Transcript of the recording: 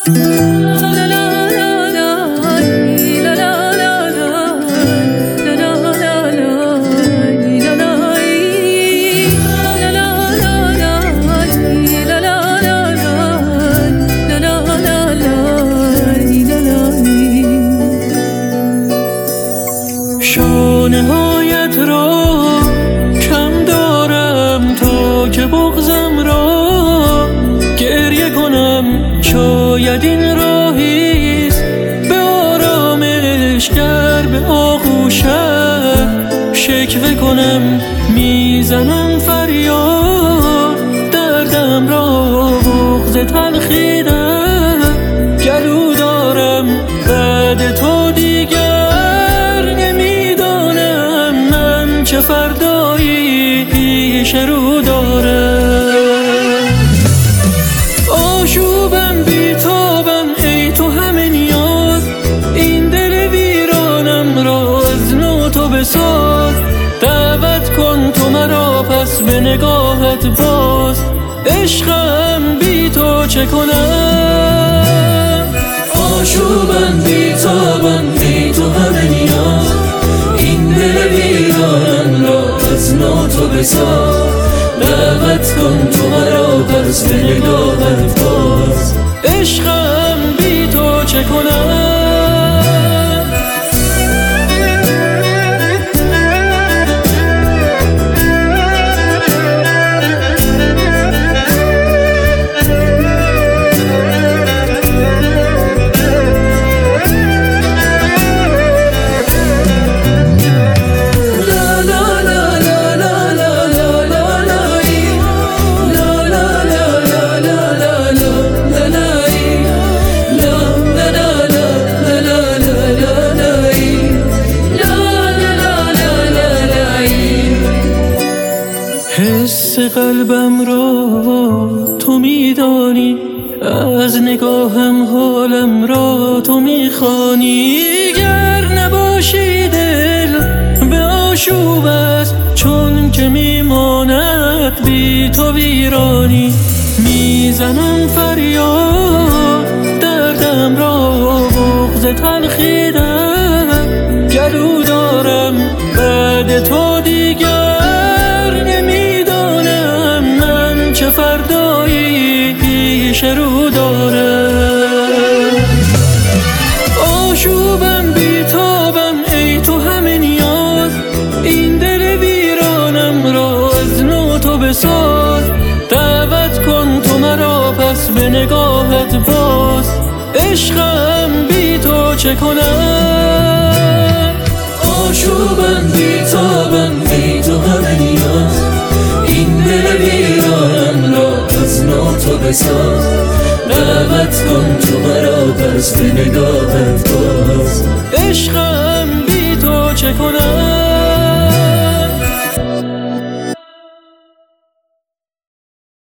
شانه‌هایت را کم دارم تا که بغضم را گریه کنم. شاید این راهیست به آرامش گر به آغوشت شکوه کنم. میزنم فریاد دردم را، بغض تلخی در گلو دارم. بعد تو دیگر نمیدانم من چه فردایی پیش رو دارم. آشوبم بیتابم ای تو همه نیاز، این دل ویرانم را از نو تو بساز. دعوت کن تو مرا پس به نگاهت باز، عشقم بی تو چه کنم. آشوبم بیتابم ای تو همه نیاز، این دل ویرانم را از نو تو بساز. دعوت کن تو مرا پس به نگاهت باز، عشقم بی تو چه کنم. حس قلبم را تو میدانی، از نگاهم حالم را تو میخوانی. گر نباشی دل به آشوب است، چون که میماند بی تو ویرانی. میزنم فریاد دردم را، بغض تلخی در گلو دارم. بعد تو دیگر چه فردایی پیش رو دارم. آشوبم بیتابم ای تو همه نیاز، این دل ویرانم را از نو تو بساز. دعوت کن تو مرا پس به نگاهت باز، عشقم بی تو چه کنم. آشوبم بیتابم ای تو همه نیاز، این دل ویرانم را از نو تو بساز. دعوت کن تو مرا پس به نگاهت باز، عشقم بی تو چه کنم.